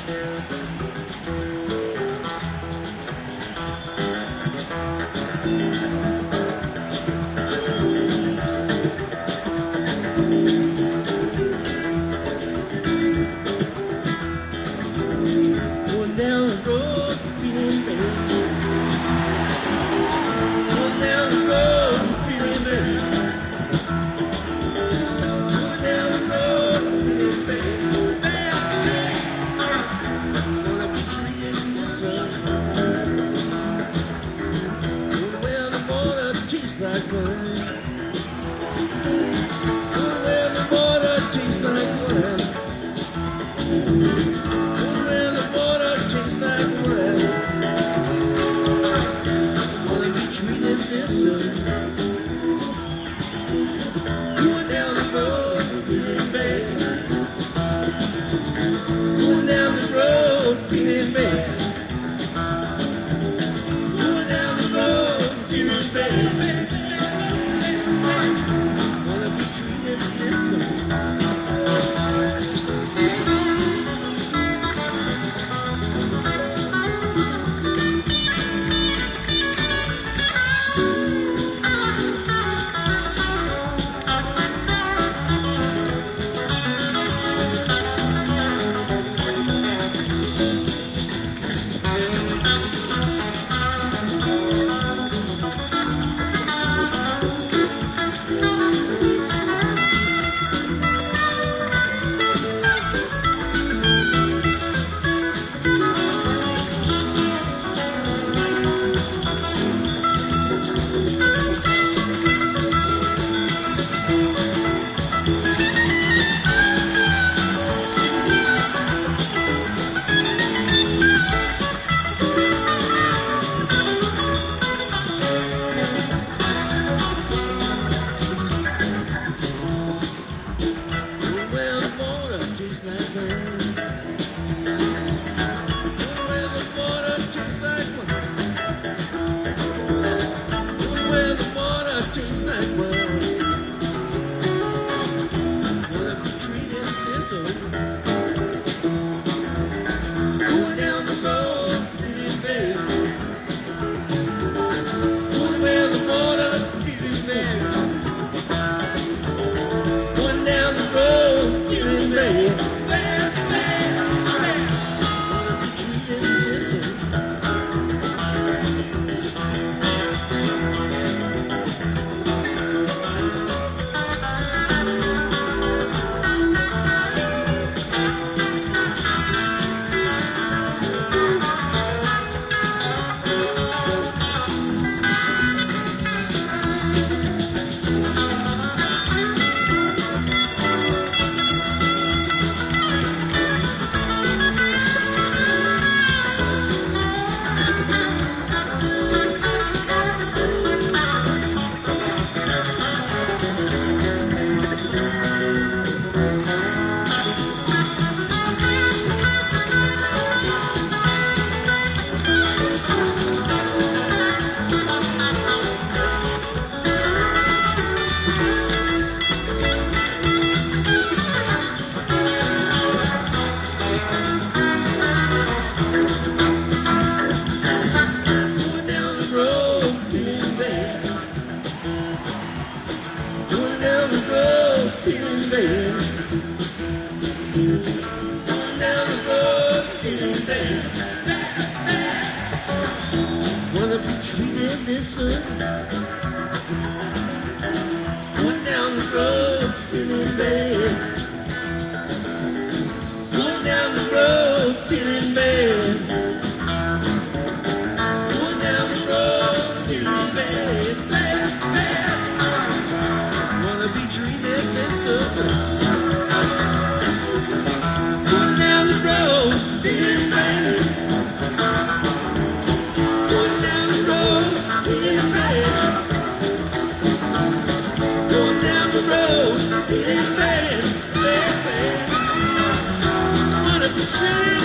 Like wine. When the water tastes like wine. When the water tastes like wine. Wanna be treated this way. Going down the road, feeling bad. Going down the road, feeling bad. Going down the road, feeling bad. Wanna be treated this way. Going down the road, feeling bad. Going down the road, feeling bad. Going down the road, feeling bad, bad, bad. Wanna be treated this way. Going down the road, feeling bad. Bad, bad, bad. Wanna be treated